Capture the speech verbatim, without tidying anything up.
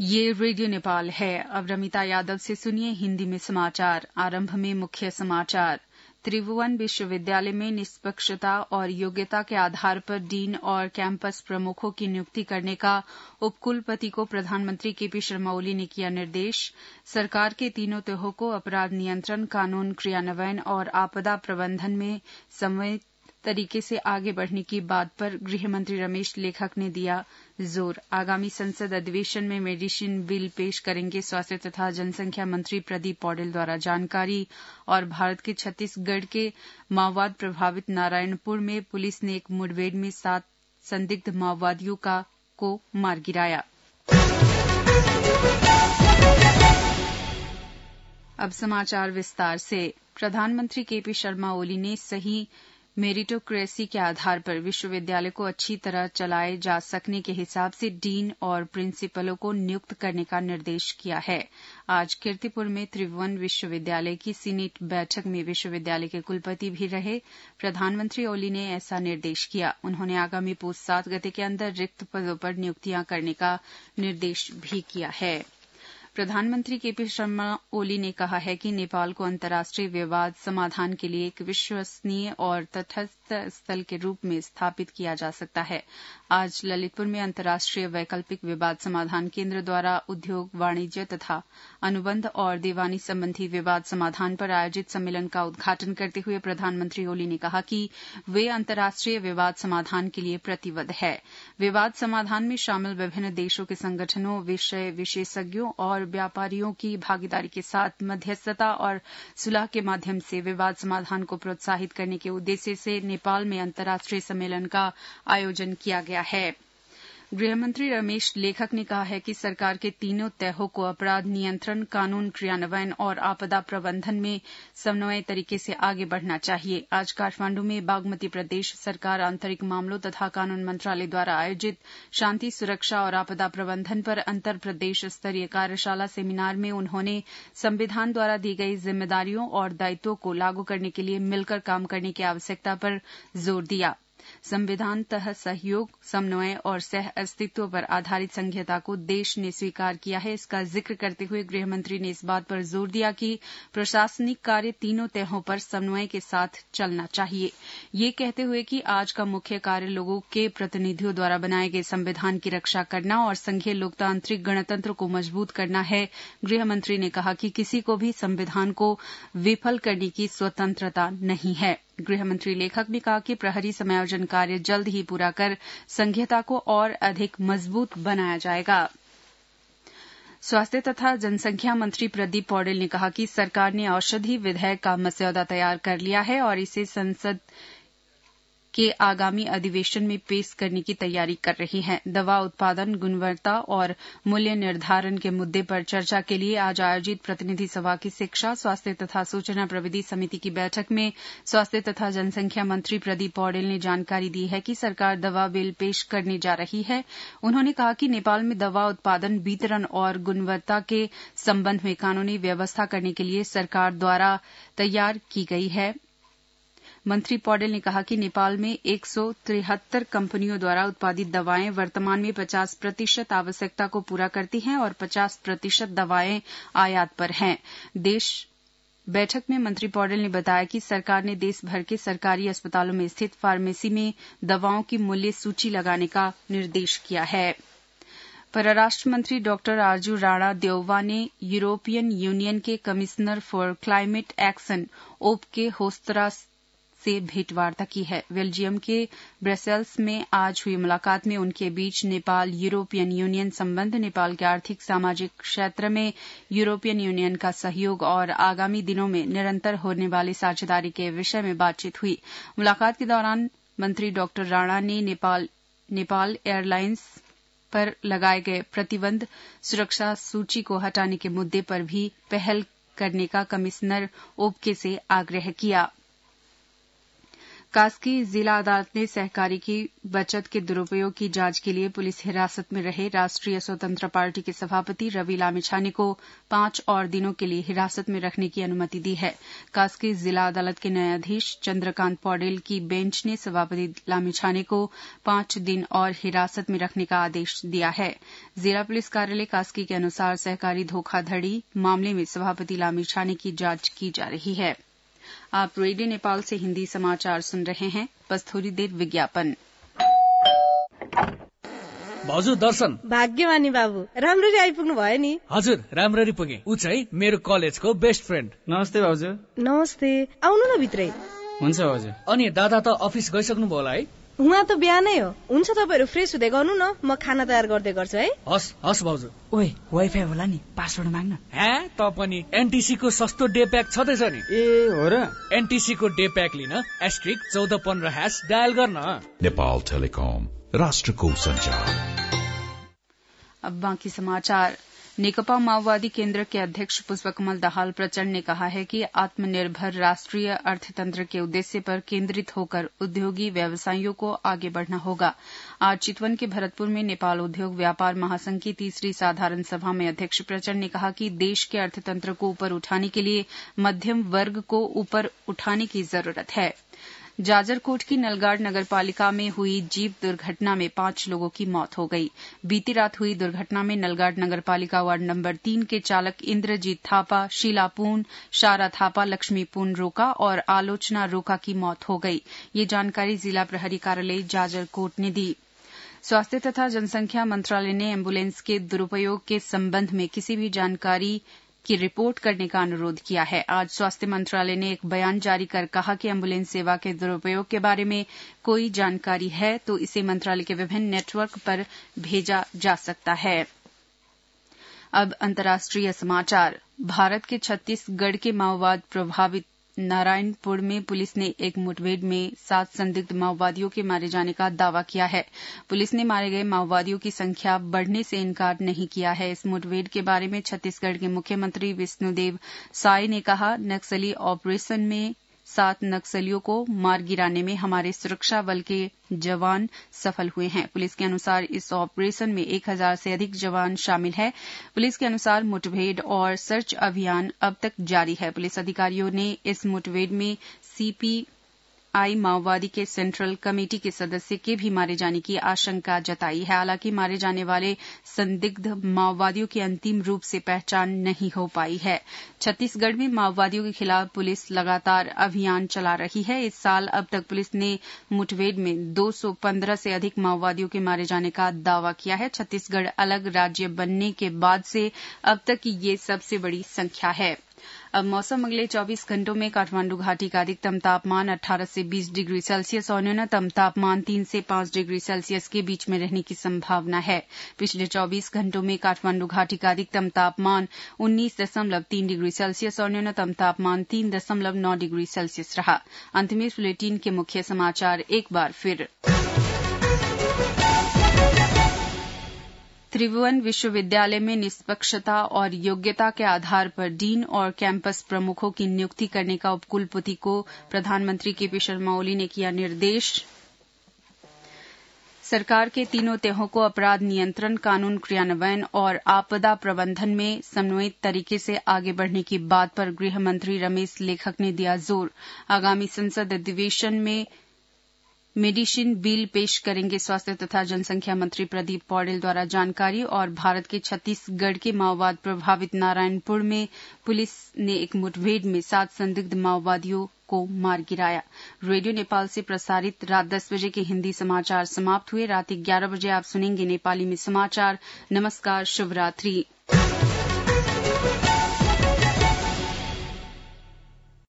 ये रेडियो नेपाल है। अब रमिता यादव से सुनिए हिंदी में समाचार। आरंभ में मुख्य समाचार। त्रिभुवन विश्वविद्यालय में निष्पक्षता और योग्यता के आधार पर डीन और कैंपस प्रमुखों की नियुक्ति करने का उपकुलपति को प्रधानमंत्री केपी शर्मा ओली ने किया निर्देश। सरकार के तीनों तहों को अपराध नियंत्रण, कानून क्रियान्वयन और आपदा प्रबंधन में समन्वित तरीके से आगे बढ़ने की बात पर गृहमंत्री रमेश लेखक ने दिया जोर। आगामी संसद अधिवेशन में मेडिसिन बिल पेश करेंगे स्वास्थ्य तथा जनसंख्या मंत्री प्रदीप पौडेल द्वारा जानकारी। और भारत के छत्तीसगढ़ के माओवाद प्रभावित नारायणपुर में पुलिस ने एक मुठभेड़ में सात संदिग्ध माओवादियों का को मार गिराया। अब समाचार विस्तार से। प्रधानमंत्री केपी शर्मा ओली ने सही मेरिटोक्रेसी के आधार पर विश्वविद्यालय को अच्छी तरह चलाए जा सकने के हिसाब से डीन और प्रिंसिपलों को नियुक्त करने का निर्देश किया है। आज कीर्तिपुर में त्रिभुवन विश्वविद्यालय की सीनेट बैठक में विश्वविद्यालय के कुलपति भी रहे प्रधानमंत्री ओली ने ऐसा निर्देश किया। उन्होंने आगामी पूछ सात गते के अंदर रिक्त पदों पर नियुक्तियां करने का निर्देश भी किया है। प्रधानमंत्री केपी शर्मा ओली ने कहा है कि नेपाल को अंतर्राष्ट्रीय विवाद समाधान के लिए एक विश्वसनीय और तटस्थ स्थल के रूप में स्थापित किया जा सकता है। आज ललितपुर में अंतर्राष्ट्रीय वैकल्पिक विवाद समाधान केंद्र द्वारा उद्योग, वाणिज्य तथा अनुबंध और दीवानी संबंधी विवाद समाधान पर आयोजित सम्मेलन का उद्घाटन करते हुए प्रधानमंत्री ओली ने कहा कि वे अंतर्राष्ट्रीय विवाद समाधान के लिए प्रतिबद्ध है। विवाद समाधान में शामिल विभिन्न देशों के संगठनों, विषय विशेषज्ञों और व्यापारियों की भागीदारी के साथ मध्यस्थता और सुलह के माध्यम से विवाद समाधान को प्रोत्साहित करने के उद्देश्य से नेपाल में अंतर्राष्ट्रीय सम्मेलन का आयोजन किया गया है। गृहमंत्री रमेश लेखक ने कहा है कि सरकार के तीनों तहों को अपराध नियंत्रण, कानून क्रियान्वयन और आपदा प्रबंधन में समन्वय तरीके से आगे बढ़ना चाहिए। आज काठमांडू में बागमती प्रदेश सरकार आंतरिक मामलों तथा कानून मंत्रालय द्वारा आयोजित शांति, सुरक्षा और आपदा प्रबंधन पर अंतर प्रदेश स्तरीय कार्यशाला सेमिनार में उन्होंने संविधान द्वारा दी गई जिम्मेदारियों और दायित्वों को लागू करने के लिए मिलकर काम करने की आवश्यकता पर जोर दिया। संविधानतः सहयोग, समन्वय और सह अस्तित्व पर आधारित संघीयता को देश ने स्वीकार किया है। इसका जिक्र करते हुए गृहमंत्री ने इस बात पर जोर दिया कि प्रशासनिक कार्य तीनों तहों पर समन्वय के साथ चलना चाहिए। ये कहते हुए कि आज का मुख्य कार्य लोगों के प्रतिनिधियों द्वारा बनाए गए संविधान की रक्षा करना और संघीय लोकतांत्रिक गणतंत्र को मजबूत करना है। गृहमंत्री ने कहा कि किसी को भी संविधान को विफल करने की स्वतंत्रता नहीं है। गृहमंत्री लेखक ने कहा कि प्रहरी समायोजन कार्य जल्द ही पूरा कर संघीयता को और अधिक मजबूत बनाया जाएगा। स्वास्थ्य तथा जनसंख्या मंत्री प्रदीप पौडेल ने कहा कि सरकार ने औषधि विधेयक का मसौदा तैयार कर लिया है और इसे संसद के आगामी अधिवेशन में पेश करने की तैयारी कर रही है। दवा उत्पादन, गुणवत्ता और मूल्य निर्धारण के मुद्दे पर चर्चा के लिए आज आयोजित प्रतिनिधि सभा की शिक्षा, स्वास्थ्य तथा सूचना प्रविधि समिति की बैठक में स्वास्थ्य तथा जनसंख्या मंत्री प्रदीप पौडेल ने जानकारी दी है कि सरकार दवा बिल पेश करने जा रही है। उन्होंने कहा कि नेपाल में दवा उत्पादन, वितरण और गुणवत्ता के संबंध में कानूनी व्यवस्था करने के लिए सरकार द्वारा तैयार की गई है। मंत्री पौडेल ने कहा कि नेपाल में एक सौ तिहत्तर कंपनियों द्वारा उत्पादित दवाएं वर्तमान में पचास प्रतिशत आवश्यकता को पूरा करती हैं और पचास प्रतिशत दवाएं आयात पर हैं। देश बैठक में मंत्री पौडेल ने बताया कि सरकार ने देश भर के सरकारी अस्पतालों में स्थित फार्मेसी में दवाओं की मूल्य सूची लगाने का निर्देश किया है। परराष्ट्र मंत्री डॉक्टर आरजू राणा देओवा ने यूरोपियन यूनियन के commissioner for climate action Wopke Hoekstra से भेंटवार्ता की है। बेल्जियम के ब्रसेल्स में आज हुई मुलाकात में उनके बीच नेपाल यूरोपियन यूनियन संबंध, नेपाल के आर्थिक सामाजिक क्षेत्र में यूरोपियन यूनियन का सहयोग और आगामी दिनों में निरंतर होने वाली साझेदारी के विषय में बातचीत हुई। मुलाकात के दौरान मंत्री डॉक्टर राणा ने नेपाल नेपाल एयरलाइंस पर लगाए गए प्रतिबंध, सुरक्षा सूची को हटाने के मुद्दे पर भी पहल करने का कमिश्नर ओपके से आग्रह किया। कास्की जिला अदालत ने सहकारी की बचत के दुरुपयोग की जांच के लिए पुलिस हिरासत में रहे राष्ट्रीय स्वतंत्र पार्टी के सभापति रवि लामिछाने को पांच और दिनों के लिए हिरासत में रखने की अनुमति दी है। कास्की जिला अदालत के न्यायाधीश चंद्रकांत पौडेल की बेंच ने सभापति लामिछाने को पांच दिन और हिरासत में रखने का आदेश दिया है। जिला पुलिस कार्यालय कास्की के अनुसार सहकारी धोखाधड़ी मामले में सभापति लामिछाने की जांच की जा रही है। आप रेडियो नेपाल से हिन्दी समाचार सुन रहे हैं। बस थोड़ी देर विज्ञापन। भाउजू दर्शन। भाग्यमानी बाबु, राम्ररी आइपुग्नु भयो नि। हजुर, राम्ररी पुगे। उ चाहिँ मेरो कलेजको बेस्ट फ्रेन्ड। नमस्ते भाउजू। नमस्ते, आउनु न भित्रै। हुन्छ भाउजू। अनि दादा त अफिस गइसक्नु भयो होला है? उहाँ त बिहानै हो। हुन्छ तपाईहरु फ्रेश हुँदै गर्नु न, म खाना तयार गर्दै गर्छु है। हस् हस् भाउजू। ओए वाइफाई होला नि, पासवर्ड माग्न। हे त पनि एनटीसी को सस्तो डे प्याक छदैछ नि। ए हो र? एनटीसी को डे प्याक लिन एस्ट्रिक चौध पन्ध्र ह्याश डायल गर्न। नेपाल टेलिकम, राष्ट्रको संचार। अब बाकी समाचार। नेकपा माओवादी केन्द्र के अध्यक्ष पुष्पकमल दाहाल प्रचण्ड ने कहा है कि आत्मनिर्भर राष्ट्रीय अर्थतंत्र के उद्देश्य पर केन्द्रित होकर उद्योगी व्यवसायियों को आगे बढ़ना होगा। आज चितवन के भरतपुर में नेपाल उद्योग व्यापार महासंघ की तीसरी साधारण सभा में अध्यक्ष प्रचण्ड ने कहा कि देश के अर्थतंत्र को ऊपर उठाने के लिए मध्यम वर्ग को ऊपर उठाने की जरूरत है। जाजरकोट की नलगाड़ नगरपालिका में हुई जीप दुर्घटना में पांच लोगों की मौत हो गई। बीती रात हुई दुर्घटना में नलगाड़ नगरपालिका वार्ड नंबर तीन के चालक इंद्रजीत थापा, शीला पून, शारा थापा, लक्ष्मी पून रोका और आलोचना रोका की मौत हो गई। ये जानकारी जिला प्रहरी कार्यालय जाजरकोट ने दी। स्वास्थ्य तथा जनसंख्या मंत्रालय ने एम्बुलेंस के दुरुपयोग के संबंध में किसी भी जानकारी की रिपोर्ट करने का अनुरोध किया है। आज स्वास्थ्य मंत्रालय ने एक बयान जारी कर कहा कि एम्बुलेंस सेवा के दुरुपयोग के बारे में कोई जानकारी है तो इसे मंत्रालय के विभिन्न नेटवर्क पर भेजा जा सकता है। अब अंतर्राष्ट्रीय समाचार। भारत के छत्तीसगढ़ के माओवाद प्रभावित नारायणपुर में पुलिस ने एक मुठभेड़ में सात संदिग्ध माओवादियों के मारे जाने का दावा किया है। पुलिस ने मारे गए माओवादियों की संख्या बढ़ने से इनकार नहीं किया है। इस मुठभेड़ के बारे में छत्तीसगढ़ के मुख्यमंत्री विष्णुदेव साय ने कहा, नक्सली ऑपरेशन में सात नक्सलियों को मार गिराने में हमारे सुरक्षा बल के जवान सफल हुए हैं। पुलिस के अनुसार इस ऑपरेशन में एक हजार से अधिक जवान शामिल है। पुलिस के अनुसार मुठभेड़ और सर्च अभियान अब तक जारी है। पुलिस अधिकारियों ने इस मुठभेड़ में सीपीआई माओवादी के सेंट्रल कमेटी के सदस्य के भी मारे जाने की आशंका जताई है। हालांकि मारे जाने वाले संदिग्ध माओवादियों की अंतिम रूप से पहचान नहीं हो पाई है। छत्तीसगढ़ में माओवादियों के खिलाफ पुलिस लगातार अभियान चला रही है। इस साल अब तक पुलिस ने मुठभेड़ में दो सौ पंद्रह से अधिक माओवादियों के मारे जाने का दावा किया है। छत्तीसगढ़ अलग राज्य बनने के बाद से अब तक की ये सबसे बड़ी संख्या है। अब मौसम। अगले चौबीस घंटों में काठमांडू घाटी का अधिकतम तापमान अठारह से बीस डिग्री सेल्सियस और न्यूनतम तापमान तीन से पांच डिग्री सेल्सियस के बीच में रहने की संभावना है। पिछले चौबीस घंटों में काठमांडू घाटी का अधिकतम तापमान उन्नीस दशमलव तीन डिग्री सेल्सियस और न्यूनतम तापमान तीन दशमलव नौ डिग्री सेल्सियस रहा। अंत में इस बुलेटिन के मुख्य समाचार एक बार फिर। त्रिभुवन विश्वविद्यालय में निष्पक्षता और योग्यता के आधार पर डीन और कैंपस प्रमुखों की नियुक्ति करने का उपकुलपति को प्रधानमंत्री केपी शर्मा ओली ने किया निर्देश। सरकार के तीनों तहों को अपराध नियंत्रण, कानून क्रियान्वयन और आपदा प्रबंधन में समन्वित तरीके से आगे बढ़ने की बात पर गृह मंत्री रमेश लेखक ने दिया जोर। आगामी संसद अधिवेशन में मेडिसिन बिल पेश करेंगे स्वास्थ्य तथा जनसंख्या मंत्री प्रदीप पौडेल द्वारा जानकारी। और भारत के छत्तीसगढ़ के माओवाद प्रभावित नारायणपुर में पुलिस ने एक मुठभेड़ में सात संदिग्ध माओवादियों को मार गिराया। रेडियो नेपाल से प्रसारित रात दस बजे के हिंदी समाचार समाप्त हुए। रात ग्यारह बजे आप सुनेंगे नेपाली में समाचार। नमस्कार, शुभ रात्रि।